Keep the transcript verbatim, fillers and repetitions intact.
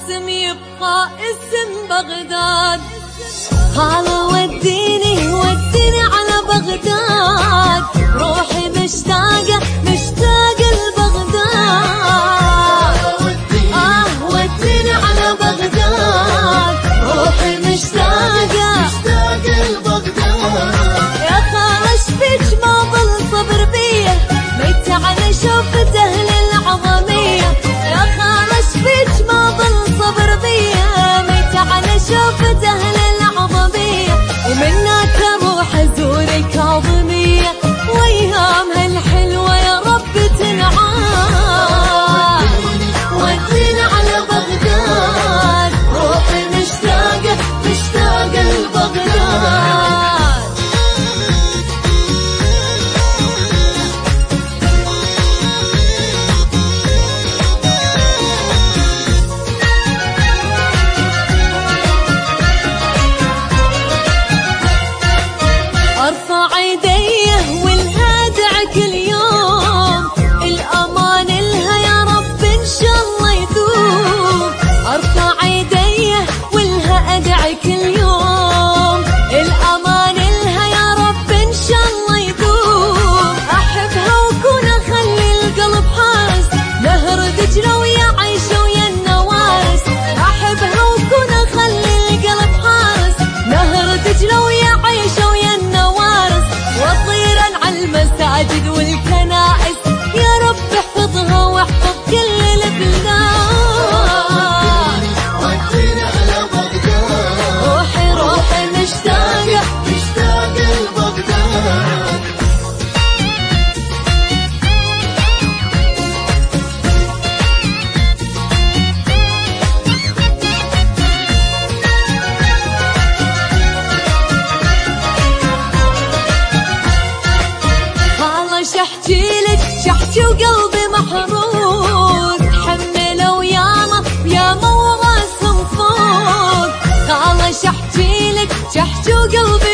لازم يبقى اسم بغداد. هلا وديني وديني على بغداد، روحي مشتاقة مشتاقة لبغداد. آه وديني على بغداد، روحي مشتاقة مشتاقة لبغداد. يا خالة شفيك ما ظل صبر بيه، ميت على شوفة أهل العظمية. يا خالة شفيك ما ظل صبر بيه، ميت على شوفة أهل العظمية. ومنك اروح ازور الكاظمية، وايامها الحلوة يا رب تنعاد. وديني على بغداد، روحي مشتاقة مشتاقة لبغداد. ارفع ايديه والها ادعي كل يوم، الامان لها يا رب ان شاء الله يدوم. ارفع ايديه والها ادعي كل يوم، الامان لها يا رب ان شاء الله يدوم. احبها وكون اخلي القلب حارس، نهر دجله ويا عيشه ويا النوارس. احبها وكون اخلي القلب حارس، نهر دجله ويا عيشه ويا النوارس. وطيرا على المساجد والكنائس، يا رب احفظها واحفظ كل البلاد. وديني على بغداد، روحي روحي مشتاقة مشتاقة لبغداد. خالة شحجيلك شحجي وقلبي محروق، حملوا ياما وياما وراسهم فوق. خالة شحجيلك شحجي وقلبي